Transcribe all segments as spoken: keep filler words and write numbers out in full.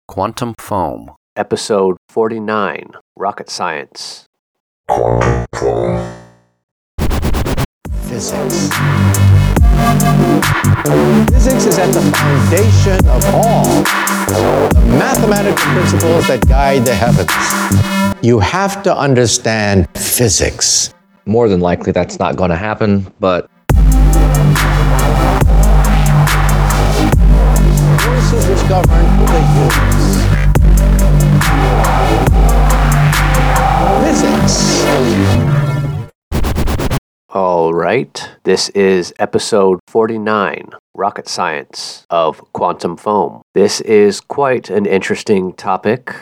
Quantum Foam. Episode forty-nine, Rocket Science. Quantum foam. Physics. Physics is at the foundation of all the mathematical principles that guide the heavens. You have to understand physics. More than likely that's not going to happen, but Forces which govern the universe. Physics. All right, this is episode forty-nine, Rocket Science of Quantum Foam. This is quite an interesting topic.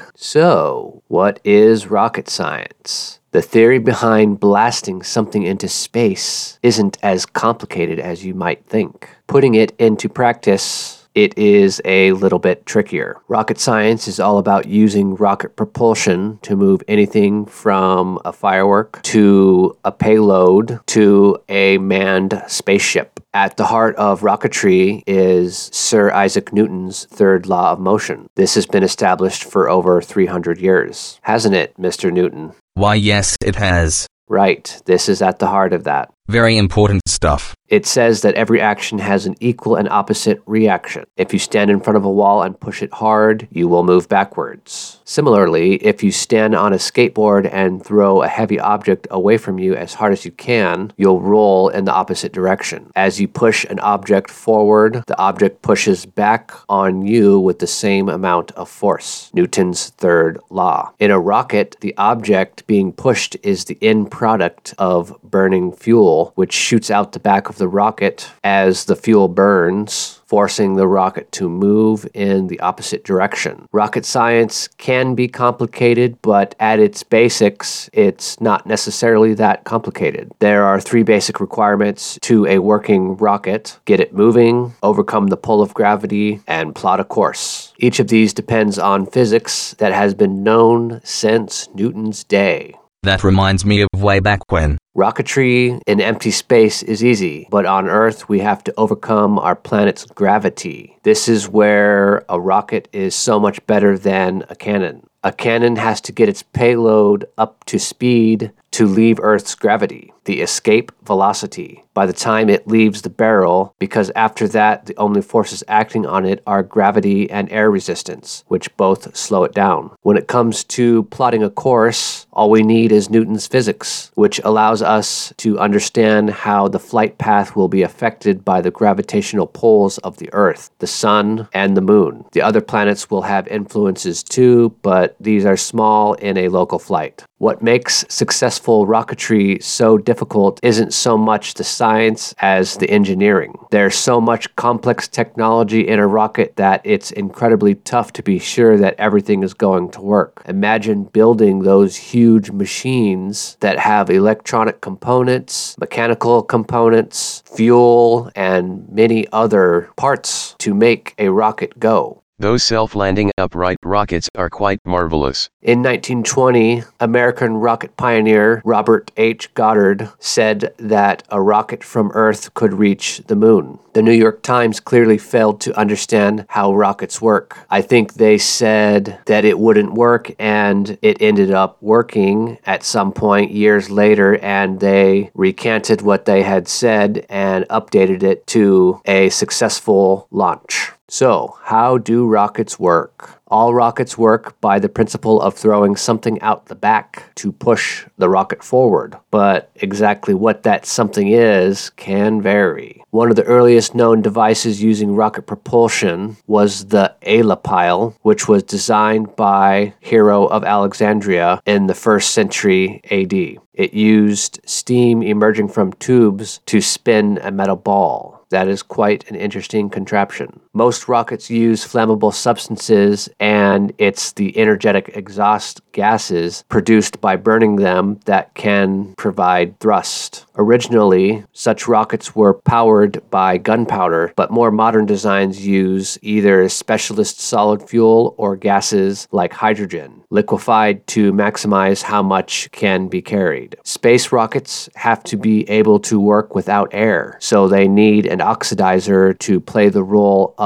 So, what is rocket science? The theory behind blasting something into space isn't as complicated as you might think. Putting it into practice, it is a little bit trickier. Rocket science is all about using rocket propulsion to move anything from a firework to a payload to a manned spaceship. At the heart of rocketry is Sir Isaac Newton's third law of motion. This has been established for over three hundred years. Hasn't it, Mister Newton? Why, yes, it has. Right, this is at the heart of that. Very important stuff. It says that every action has an equal and opposite reaction. If you stand in front of a wall and push it hard, you will move backwards. Similarly, if you stand on a skateboard and throw a heavy object away from you as hard as you can, you'll roll in the opposite direction. As you push an object forward, the object pushes back on you with the same amount of force. Newton's third law. In a rocket, the object being pushed is the end product of burning fuel, which shoots out the back of the rocket as the fuel burns, forcing the rocket to move in the opposite direction. Rocket science can be complicated, but at its basics, it's not necessarily that complicated. There are three basic requirements to a working rocket: get it moving, overcome the pull of gravity, and plot a course. Each of these depends on physics that has been known since Newton's day. That reminds me of way back when. Rocketry in empty space is easy, but on Earth we have to overcome our planet's gravity. This is where a rocket is so much better than a cannon. A cannon has to get its payload up to speed to leave Earth's gravity, the escape velocity, by the time it leaves the barrel, because after that the only forces acting on it are gravity and air resistance, which both slow it down. When it comes to plotting a course, all we need is Newton's physics, which allows us to understand how the flight path will be affected by the gravitational pulls of the Earth, the Sun, and the Moon. The other planets will have influences too, but these are small in a local flight. What makes successful rocketry so difficult isn't so much the science as the engineering. There's so much complex technology in a rocket that it's incredibly tough to be sure that everything is going to work. Imagine building those huge machines that have electronic components, mechanical components, fuel, and many other parts to make a rocket go. Those self-landing upright rockets are quite marvelous. In nineteen twenty, American rocket pioneer Robert H. Goddard said that a rocket from Earth could reach the moon. The New York Times clearly failed to understand how rockets work. I think they said that it wouldn't work, and it ended up working at some point years later, and they recanted what they had said and updated it to a successful launch. So, how do rockets work? All rockets work by the principle of throwing something out the back to push the rocket forward, but exactly what that something is can vary. One of the earliest known devices using rocket propulsion was the alipile, which was designed by Hero of Alexandria in the first century A D. It used steam emerging from tubes to spin a metal ball. That is quite an interesting contraption. Most rockets use flammable substances, and it's the energetic exhaust gases produced by burning them that can provide thrust. Originally, such rockets were powered by gunpowder, but more modern designs use either specialist solid fuel or gases like hydrogen, liquefied to maximize how much can be carried. Space rockets have to be able to work without air, so they need an oxidizer to play the role of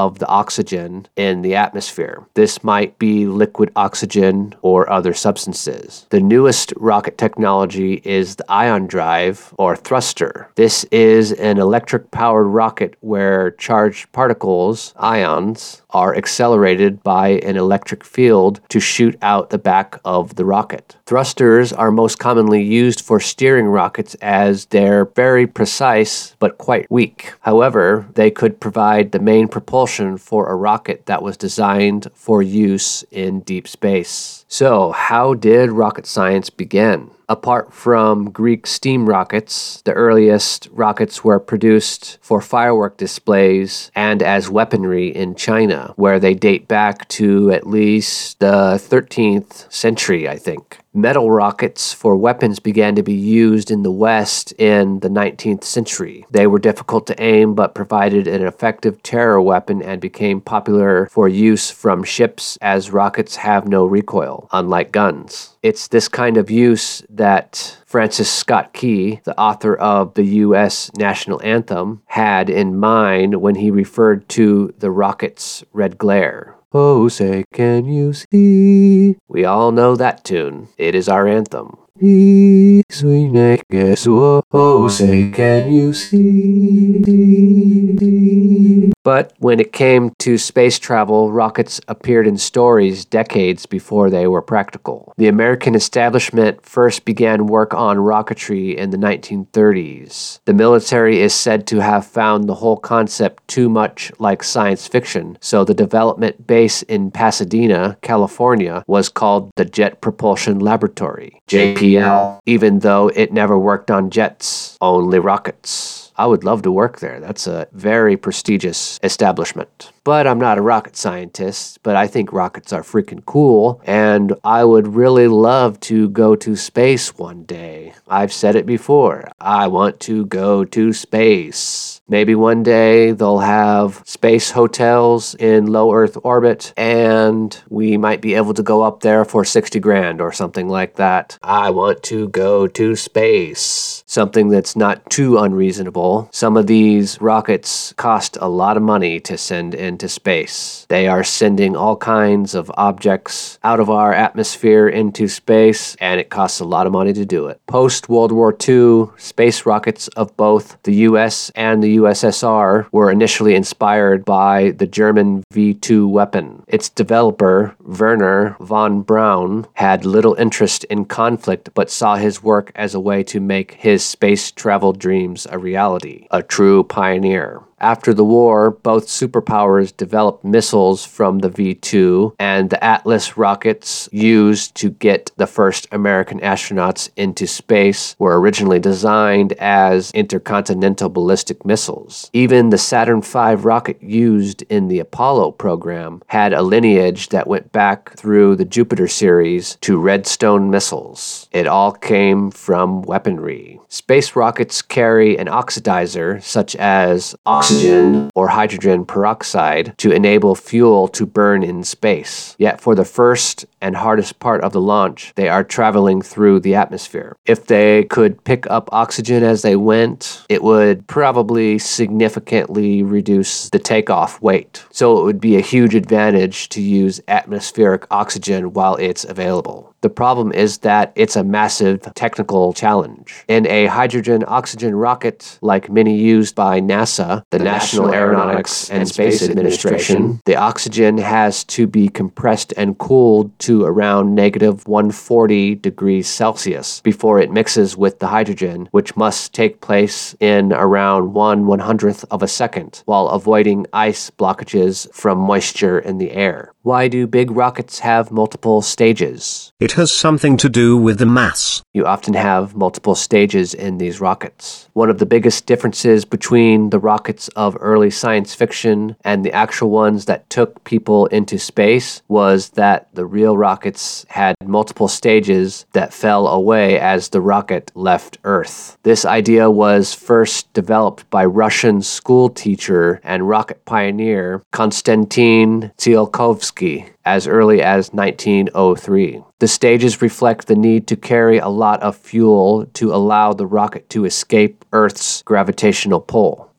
of the oxygen in the atmosphere. This might be liquid oxygen or other substances. The newest rocket technology is the ion drive or thruster. This is an electric-powered rocket where charged particles, ions, are accelerated by an electric field to shoot out the back of the rocket. Thrusters are most commonly used for steering rockets as they're very precise but quite weak. However, they could provide the main propulsion for a rocket that was designed for use in deep space. So, how did rocket science begin? Apart from Greek steam rockets, the earliest rockets were produced for firework displays and as weaponry in China, where they date back to at least the thirteenth century, I think. Metal rockets for weapons began to be used in the West in the nineteenth century. They were difficult to aim but provided an effective terror weapon and became popular for use from ships as rockets have no recoil, unlike guns. It's this kind of use that Francis Scott Key, the author of the U S national anthem, had in mind when he referred to the rocket's red glare. Oh, say, can you see? We all know that tune. It is our anthem. Oh, say, can you see? But when it came to space travel, rockets appeared in stories decades before they were practical. The American establishment first began work on rocketry in the nineteen thirties. The military is said to have found the whole concept too much like science fiction, so the development base in Pasadena, California, was called the Jet Propulsion Laboratory, J P L, even though it never worked on jets, only rockets. I would love to work there. That's a very prestigious establishment. But I'm not a rocket scientist, but I think rockets are freaking cool, and I would really love to go to space one day. I've said it before. I want to go to space. Maybe one day they'll have space hotels in low Earth orbit, and we might be able to go up there for sixty grand or something like that. I want to go to space. Something that's not too unreasonable. Some of these rockets cost a lot of money to send into space. They are sending all kinds of objects out of our atmosphere into space, and it costs a lot of money to do it. Post-World War Two, space rockets of both the U S and the U S S R were initially inspired by the German V two weapon. Its developer, Werner von Braun, had little interest in conflict but saw his work as a way to make his space travel dreams a reality. A true pioneer. After the war, both superpowers developed missiles from the V two, and the Atlas rockets used to get the first American astronauts into space were originally designed as intercontinental ballistic missiles. Even the Saturn five rocket used in the Apollo program had a lineage that went back through the Jupiter series to Redstone missiles. It all came from weaponry. Space rockets carry an oxidizer, such as oxygen or hydrogen peroxide, to enable fuel to burn in space. Yet for the first and hardest part of the launch, they are traveling through the atmosphere. If they could pick up oxygen as they went, it would probably significantly reduce the takeoff weight. So it would be a huge advantage to use atmospheric oxygen while it's available. The problem is that it's a massive technical challenge. In a hydrogen-oxygen rocket, like many used by NASA, the, the National, National Aeronautics and Space, Space Administration, Administration, the oxygen has to be compressed and cooled to around negative one hundred forty degrees Celsius before it mixes with the hydrogen, which must take place in around one one-hundredth of a second, while avoiding ice blockages from moisture in the air. Why do big rockets have multiple stages? It has something to do with the mass. You often have multiple stages in these rockets. One of the biggest differences between the rockets of early science fiction and the actual ones that took people into space was that the real rockets had multiple stages that fell away as the rocket left Earth. This idea was first developed by Russian school teacher and rocket pioneer Konstantin Tsiolkovsky as early as nineteen oh three. The stages reflect the need to carry a lot of fuel to allow the rocket to escape Earth's gravitational pull.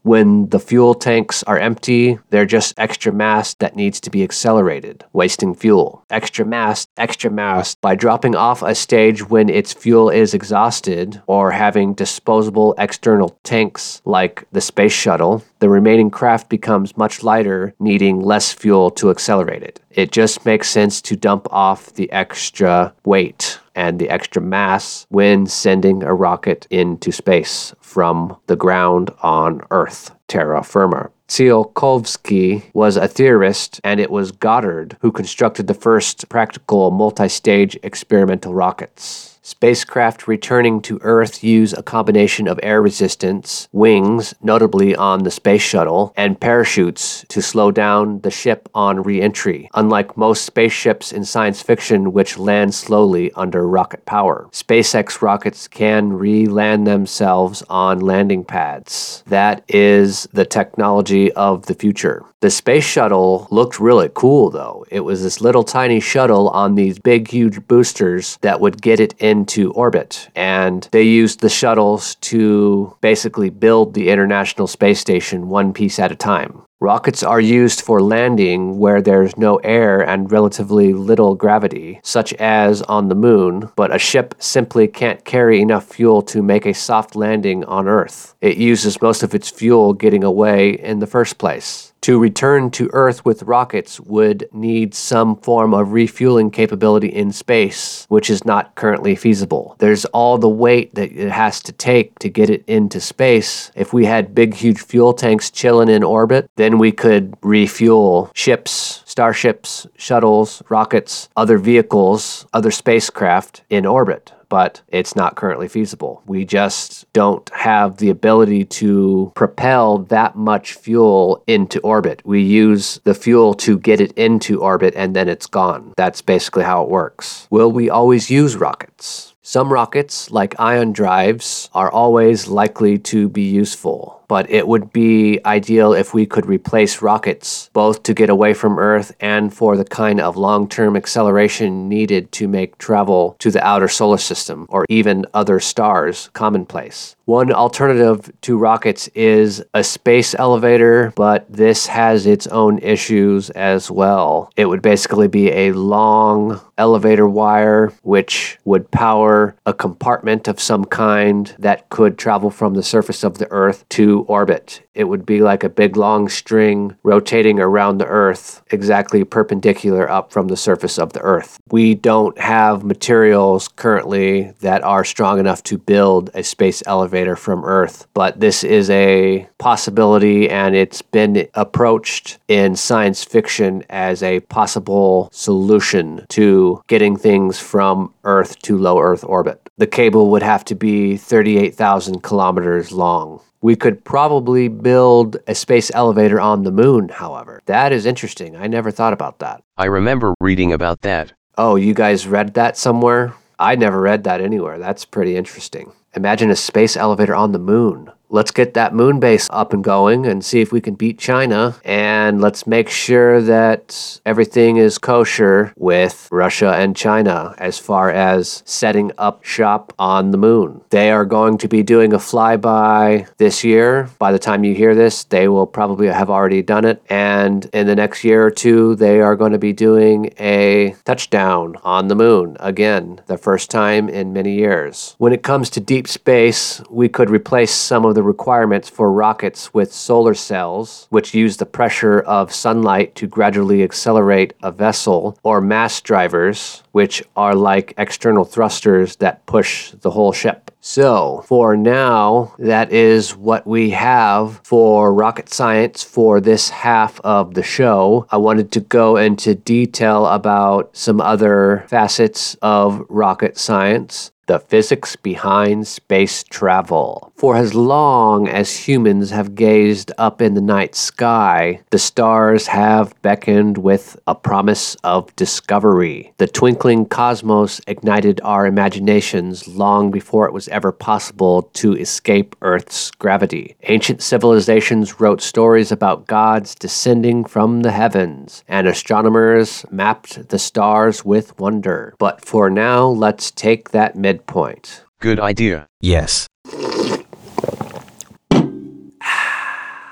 When the fuel tanks are empty, they're just extra mass that needs to be accelerated, wasting fuel. Extra mass, extra mass. By dropping off a stage when its fuel is exhausted, or having disposable external tanks like the space shuttle, the remaining craft becomes much lighter, needing less fuel to accelerate it. It just makes sense to dump off the extra weight and the extra mass when sending a rocket into space from the ground on Earth, terra firma. Tsiolkovsky was a theorist, and it was Goddard who constructed the first practical multi-stage experimental rockets. Spacecraft returning to Earth use a combination of air resistance, wings, notably on the space shuttle, and parachutes to slow down the ship on re-entry, unlike most spaceships in science fiction which land slowly under rocket power. SpaceX rockets can re-land themselves on landing pads. That is the technology of the future. The space shuttle looked really cool, though. It was this little tiny shuttle on these big, huge boosters that would get it into orbit. And they used the shuttles to basically build the International Space Station one piece at a time. Rockets are used for landing where there's no air and relatively little gravity, such as on the moon, but a ship simply can't carry enough fuel to make a soft landing on Earth. It uses most of its fuel getting away in the first place. To return to Earth with rockets would need some form of refueling capability in space, which is not currently feasible. There's all the weight that it has to take to get it into space. If we had big, huge fuel tanks chilling in orbit, then we could refuel ships, starships, shuttles, rockets, other vehicles, other spacecraft in orbit. But it's not currently feasible. We just don't have the ability to propel that much fuel into orbit. We use the fuel to get it into orbit and then it's gone. That's basically how it works. Will we always use rockets? Some rockets, like ion drives, are always likely to be useful. But it would be ideal if we could replace rockets, both to get away from Earth and for the kind of long-term acceleration needed to make travel to the outer solar system or even other stars commonplace. One alternative to rockets is a space elevator, but this has its own issues as well. It would basically be a long elevator wire which would power a compartment of some kind that could travel from the surface of the Earth to orbit. It would be like a big long string rotating around the Earth, exactly perpendicular up from the surface of the Earth. We don't have materials currently that are strong enough to build a space elevator from Earth, but this is a possibility and it's been approached in science fiction as a possible solution to getting things from Earth to low Earth orbit. The cable would have to be thirty-eight thousand kilometers long. We could probably build a space elevator on the moon, however. That is interesting. I never thought about that. I remember reading about that. Oh, you guys read that somewhere? I never read that anywhere. That's pretty interesting. Imagine a space elevator on the moon. Let's get that moon base up and going and see if we can beat China. And let's make sure that everything is kosher with Russia and China as far as setting up shop on the moon. They are going to be doing a flyby this year. By the time you hear this, they will probably have already done it. And in the next year or two, they are going to be doing a touchdown on the moon again, the first time in many years. When it comes to deep space, we could replace some of the requirements for rockets with solar cells, which use the pressure of sunlight to gradually accelerate a vessel, or mass drivers, which are like external thrusters that push the whole ship. So, for now, that is what we have for rocket science for this half of the show. I wanted to go into detail about some other facets of rocket science. The physics behind space travel. For as long as humans have gazed up in the night sky, the stars have beckoned with a promise of discovery. The twinkling cosmos ignited our imaginations long before it was ever possible to escape Earth's gravity. Ancient civilizations wrote stories about gods descending from the heavens, and astronomers mapped the stars with wonder. But for now, let's take that mid Point. Good idea. Yes.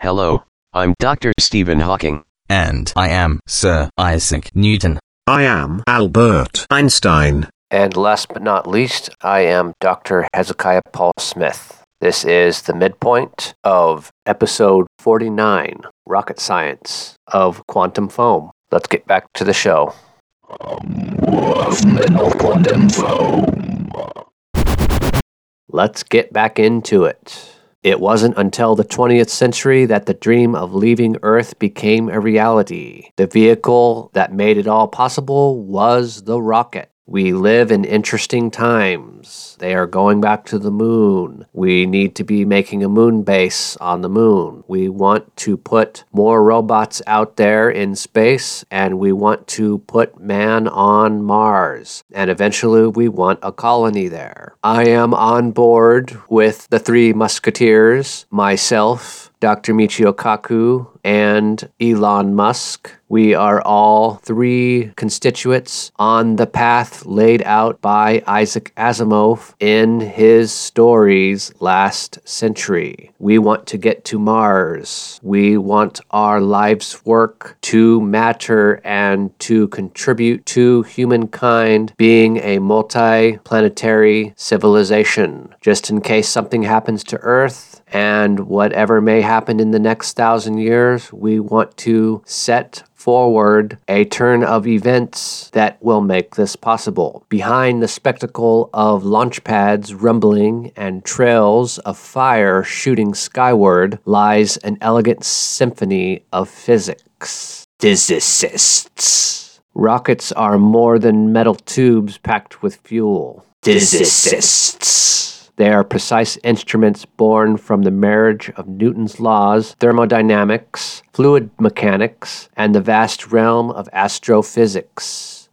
Hello, I'm Doctor Stephen Hawking. And I am Sir Isaac Newton. I am Albert Einstein. And last but not least, I am Doctor Hezekiah Paul Smith. This is the midpoint of episode forty-nine, Rocket Science of Quantum Foam. Let's get back to the show. Let's get back into it. It wasn't until the twentieth century that the dream of leaving Earth became a reality. The vehicle that made it all possible was the rocket. We live in interesting times. They are going back to the moon. We need to be making a moon base on the moon. We want to put more robots out there in space, and we want to put man on Mars. And eventually we want a colony there. I am on board with the Three Musketeers, myself, Doctor Michio Kaku, and Elon Musk. We are all three constituents on the path laid out by Isaac Asimov in his stories last century. We want to get to Mars. We want our life's work to matter and to contribute to humankind being a multi-planetary civilization. Just in case something happens to Earth, and whatever may happen in the next thousand years, we want to set forward a turn of events that will make this possible. Behind the spectacle of launch pads rumbling and trails of fire shooting skyward lies an elegant symphony of physics. Physicists. Rockets are more than metal tubes packed with fuel. Physicists. They are precise instruments born from the marriage of Newton's laws, thermodynamics, fluid mechanics, and the vast realm of astrophysics.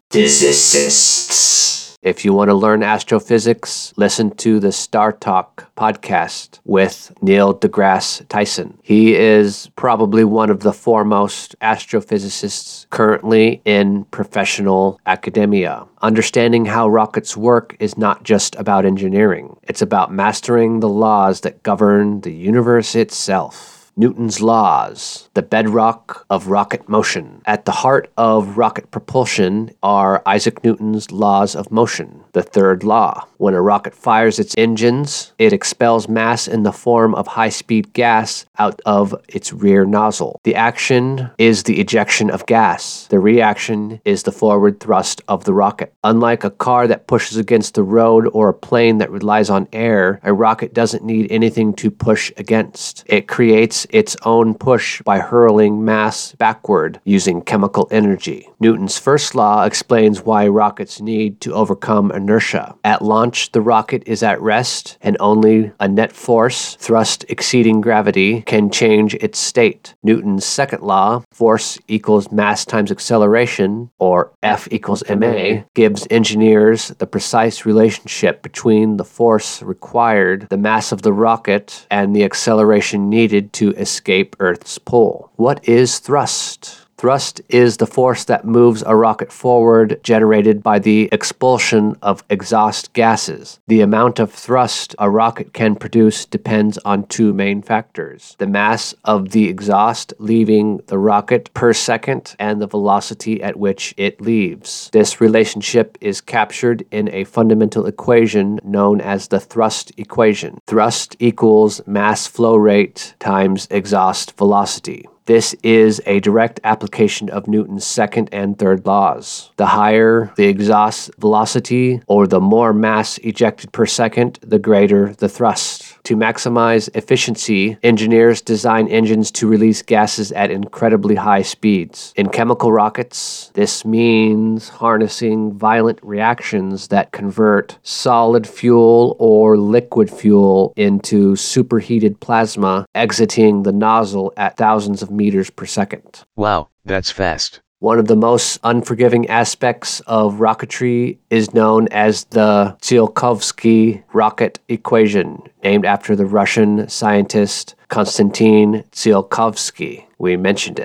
Physicists. If you want to learn astrophysics, listen to the Star Talk podcast with Neil deGrasse Tyson. He is probably one of the foremost astrophysicists currently in professional academia. Understanding how rockets work is not just about engineering. It's about mastering the laws that govern the universe itself. Newton's laws, the bedrock of rocket motion. At the heart of rocket propulsion are Isaac Newton's laws of motion. The third law. When a rocket fires its engines, it expels mass in the form of high-speed gas out of its rear nozzle. The action is the ejection of gas. The reaction is the forward thrust of the rocket. Unlike a car that pushes against the road or a plane that relies on air, a rocket doesn't need anything to push against. It creates its own push by hurling mass backward using chemical energy. Newton's first law explains why rockets need to overcome inertia. At launch, the rocket is at rest, and only a net force, thrust exceeding gravity, can change its state. Newton's second law, force equals mass times acceleration, or F equals ma, gives engineers the precise relationship between the force required, the mass of the rocket, and the acceleration needed to escape Earth's pull. What is thrust? Thrust is the force that moves a rocket forward, generated by the expulsion of exhaust gases. The amount of thrust a rocket can produce depends on two main factors: the mass of the exhaust leaving the rocket per second and the velocity at which it leaves. This relationship is captured in a fundamental equation known as the thrust equation. Thrust equals mass flow rate times exhaust velocity. This is a direct application of Newton's second and third laws. The higher the exhaust velocity, or the more mass ejected per second, the greater the thrust. To maximize efficiency, engineers design engines to release gases at incredibly high speeds. In chemical rockets, this means harnessing violent reactions that convert solid fuel or liquid fuel into superheated plasma, exiting the nozzle at thousands of meters per second. Wow, that's fast. One of the most unforgiving aspects of rocketry is known as the Tsiolkovsky rocket equation, named after the Russian scientist Konstantin Tsiolkovsky. We mentioned this.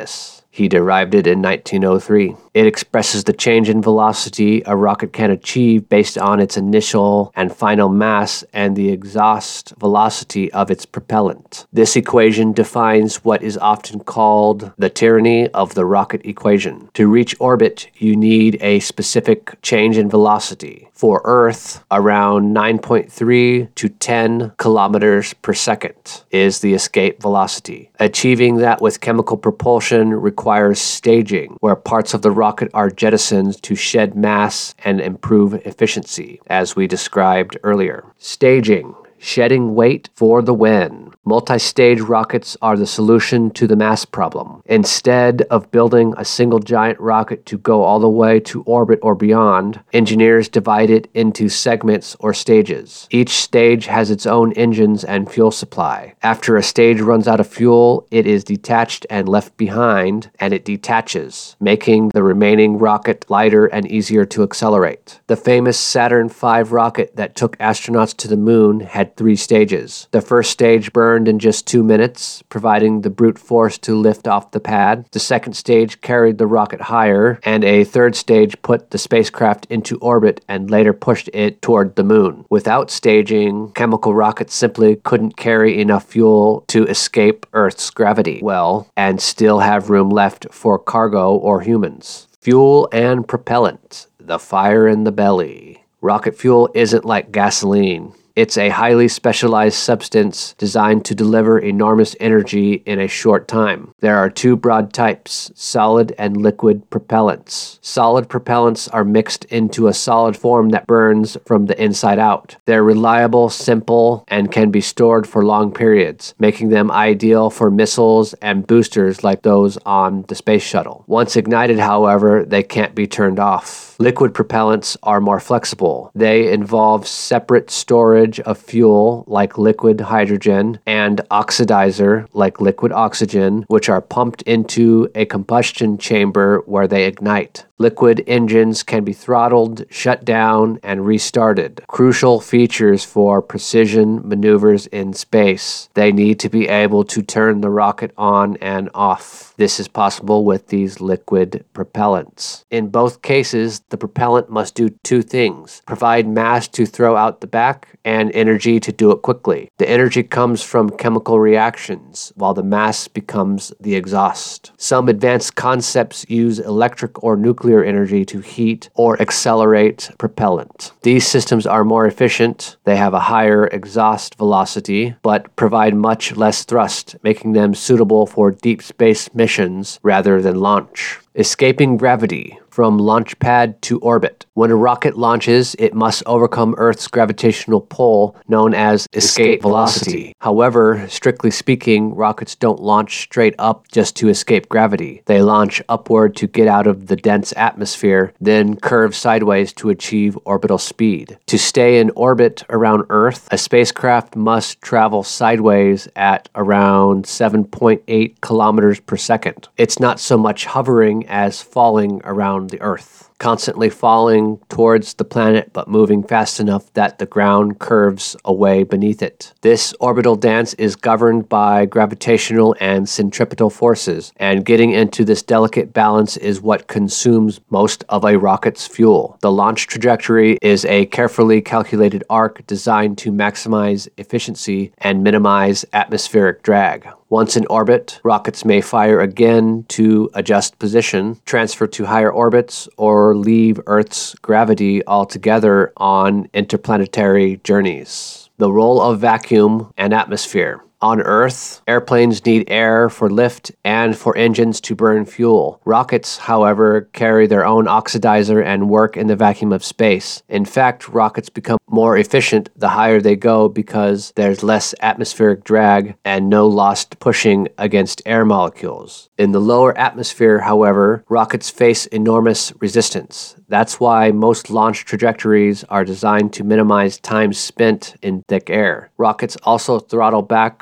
He derived it in nineteen oh three. It expresses the change in velocity a rocket can achieve based on its initial and final mass and the exhaust velocity of its propellant. This equation defines what is often called the tyranny of the rocket equation. To reach orbit, you need a specific change in velocity. For Earth, around nine point three to ten kilometers per second is the escape velocity. Achieving that with chemical propulsion requires staging, where parts of the rocket are jettisoned to shed mass and improve efficiency, as we described earlier. Staging. Shedding weight for the win. Multi-stage rockets are the solution to the mass problem. Instead of building a single giant rocket to go all the way to orbit or beyond, engineers divide it into segments or stages. Each stage has its own engines and fuel supply. After a stage runs out of fuel, it is detached and left behind, and it detaches, making the remaining rocket lighter and easier to accelerate. The famous Saturn five rocket that took astronauts to the moon had three stages. The first stage burned in just two minutes, providing the brute force to lift off the pad. The second stage carried the rocket higher, and a third stage put the spacecraft into orbit and later pushed it toward the moon. Without staging, chemical rockets simply couldn't carry enough fuel to escape Earth's gravity well and still have room left for cargo or humans. Fuel and propellant, the fire in the belly. Rocket fuel isn't like gasoline. It's a highly specialized substance designed to deliver enormous energy in a short time. There are two broad types, solid and liquid propellants. Solid propellants are mixed into a solid form that burns from the inside out. They're reliable, simple, and can be stored for long periods, making them ideal for missiles and boosters like those on the space shuttle. Once ignited, however, they can't be turned off. Liquid propellants are more flexible. They involve separate storage of fuel like liquid hydrogen and oxidizer like liquid oxygen, which are pumped into a combustion chamber where they ignite. Liquid engines can be throttled, shut down, and restarted. Crucial features for precision maneuvers in space. They need to be able to turn the rocket on and off. This is possible with these liquid propellants. In both cases, the propellant must do two things: provide mass to throw out the back and energy to do it quickly. The energy comes from chemical reactions, while the mass becomes the exhaust. Some advanced concepts use electric or nuclear energy to heat or accelerate propellant. These systems are more efficient, they have a higher exhaust velocity, but provide much less thrust, making them suitable for deep space missions rather than launch. Escaping gravity from launch pad to orbit. When a rocket launches, it must overcome Earth's gravitational pull, known as escape, escape velocity. velocity. However, strictly speaking, rockets don't launch straight up just to escape gravity. They launch upward to get out of the dense atmosphere, then curve sideways to achieve orbital speed. To stay in orbit around Earth, a spacecraft must travel sideways at around seven point eight kilometers per second. It's not so much hovering as falling around the Earth, constantly falling towards the planet but moving fast enough that the ground curves away beneath it. This orbital dance is governed by gravitational and centripetal forces, and getting into this delicate balance is what consumes most of a rocket's fuel. The launch trajectory is a carefully calculated arc designed to maximize efficiency and minimize atmospheric drag. Once in orbit, rockets may fire again to adjust position, transfer to higher orbits, or leave Earth's gravity altogether on interplanetary journeys. The role of vacuum and atmosphere. On Earth, airplanes need air for lift and for engines to burn fuel. Rockets, however, carry their own oxidizer and work in the vacuum of space. In fact, rockets become more efficient the higher they go because there's less atmospheric drag and no lost pushing against air molecules. In the lower atmosphere, however, rockets face enormous resistance. That's why most launch trajectories are designed to minimize time spent in thick air. Rockets also throttle back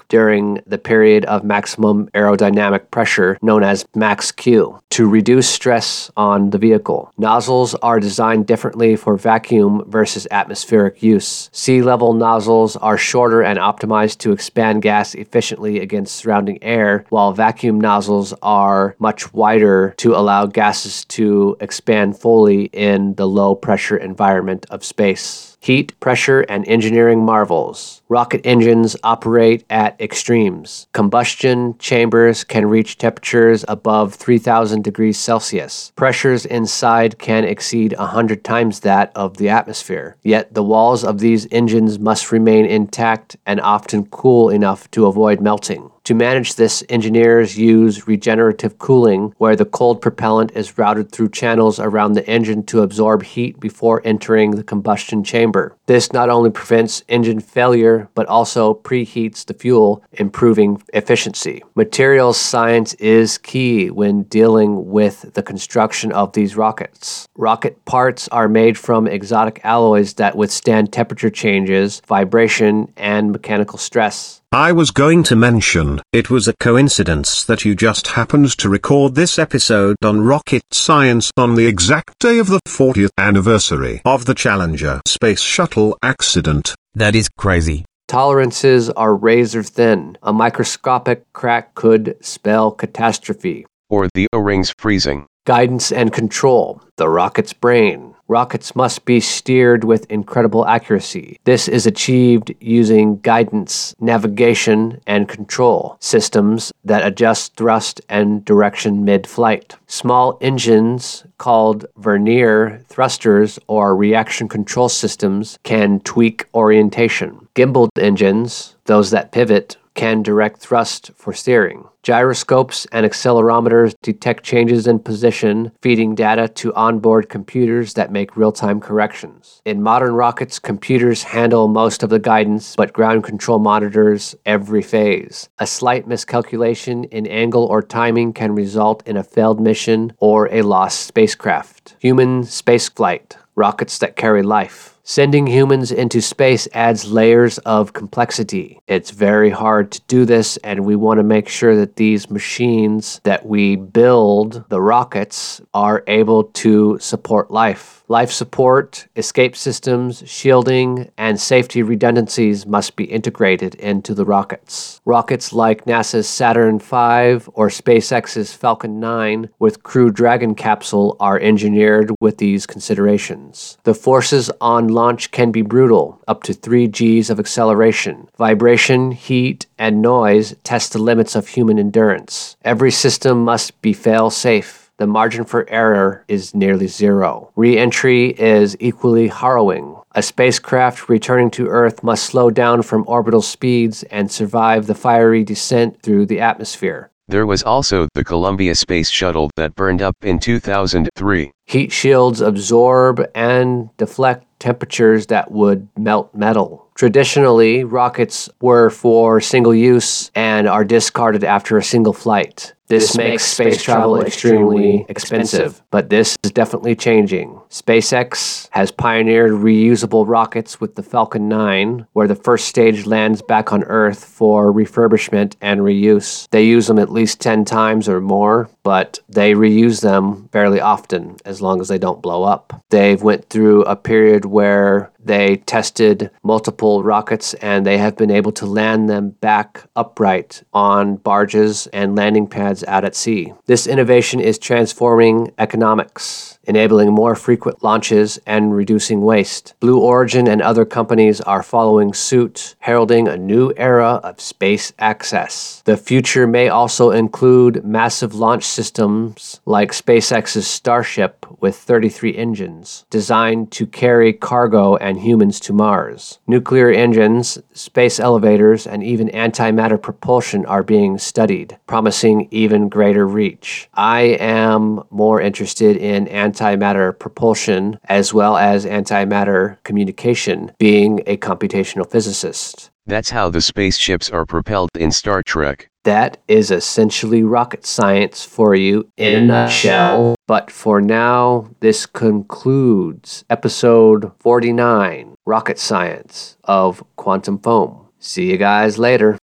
during the period of maximum aerodynamic pressure known as max Q to reduce stress on the vehicle. Nozzles are designed differently for vacuum versus atmospheric use. Sea-level nozzles are shorter and optimized to expand gas efficiently against surrounding air, while vacuum nozzles are much wider to allow gases to expand fully in the low-pressure environment of space. Heat, pressure, and engineering marvels. Rocket engines operate at extremes. Combustion chambers can reach temperatures above three thousand degrees Celsius. Pressures inside can exceed one hundred times that of the atmosphere. Yet the walls of these engines must remain intact and often cool enough to avoid melting. To manage this, engineers use regenerative cooling, where the cold propellant is routed through channels around the engine to absorb heat before entering the combustion chamber. This not only prevents engine failure, but also preheats the fuel, improving efficiency. Materials science is key when dealing with the construction of these rockets. Rocket parts are made from exotic alloys that withstand temperature changes, vibration, and mechanical stress. I was going to mention, it was a coincidence that you just happened to record this episode on rocket science on the exact day of the fortieth anniversary of the Challenger space shuttle accident. That is crazy. Tolerances are razor thin. A microscopic crack could spell catastrophe. Or the O-rings freezing. Guidance and control. The rocket's brain. Rockets must be steered with incredible accuracy. This is achieved using guidance, navigation, and control systems that adjust thrust and direction mid-flight. Small engines called vernier thrusters or reaction control systems can tweak orientation. Gimbaled engines, those that pivot, can direct thrust for steering. Gyroscopes and accelerometers detect changes in position, feeding data to onboard computers that make real-time corrections. In modern rockets, computers handle most of the guidance, but ground control monitors every phase. A slight miscalculation in angle or timing can result in a failed mission or a lost spacecraft. Human spaceflight. Rockets that carry life. Sending humans into space adds layers of complexity. It's very hard to do this, and we want to make sure that these machines that we build, the rockets, are able to support life. Life support, escape systems, shielding, and safety redundancies must be integrated into the rockets. Rockets like NASA's Saturn five or SpaceX's Falcon nine with Crew Dragon capsule are engineered with these considerations. The forces on launch can be brutal, up to three G's of acceleration. Vibration, heat, and noise test the limits of human endurance. Every system must be fail-safe. The margin for error is nearly zero. Re-entry is equally harrowing. A spacecraft returning to Earth must slow down from orbital speeds and survive the fiery descent through the atmosphere. There was also the Columbia Space Shuttle that burned up in two thousand three. Heat shields absorb and deflect temperatures that would melt metal. Traditionally, rockets were for single use and are discarded after a single flight. This, this makes space travel extremely expensive, but this is definitely changing. SpaceX has pioneered reusable rockets with the Falcon nine, where the first stage lands back on Earth for refurbishment and reuse. They use them at least ten times or more, but they reuse them fairly often as long as they don't blow up. They've went through a period where they tested multiple rockets and they have been able to land them back upright on barges and landing pads out at sea. This innovation is transforming economics, enabling more frequent launches and reducing waste. Blue Origin and other companies are following suit, heralding a new era of space access. The future may also include massive launch systems like SpaceX's Starship with thirty-three engines, designed to carry cargo and humans to Mars. Nuclear engines, space elevators, and even antimatter propulsion are being studied, promising even greater reach. I am more interested in antimatter propulsion as well as antimatter communication, being a computational physicist. That's how the spaceships are propelled in Star Trek. That is essentially rocket science for you in a nutshell. But for now, this concludes episode forty-nine, Rocket Science of Quantum Foam. See you guys later.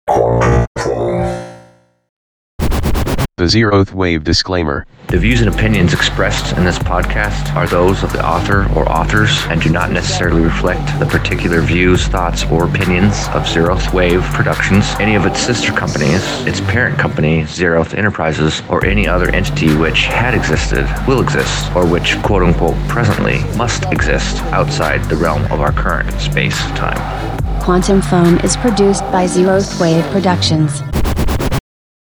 Quantum. The zeroth wave disclaimer. the views and opinions expressed in this podcast are those of the author or authors and do not necessarily reflect the particular views, thoughts, or opinions of Zeroth Wave Productions, any of its sister companies, its parent company, Zeroth Enterprises, or any other entity which had existed, will exist, or which, quote-unquote, presently must exist outside the realm of our current space-time. Quantum Foam is produced by Zeroth Wave Productions.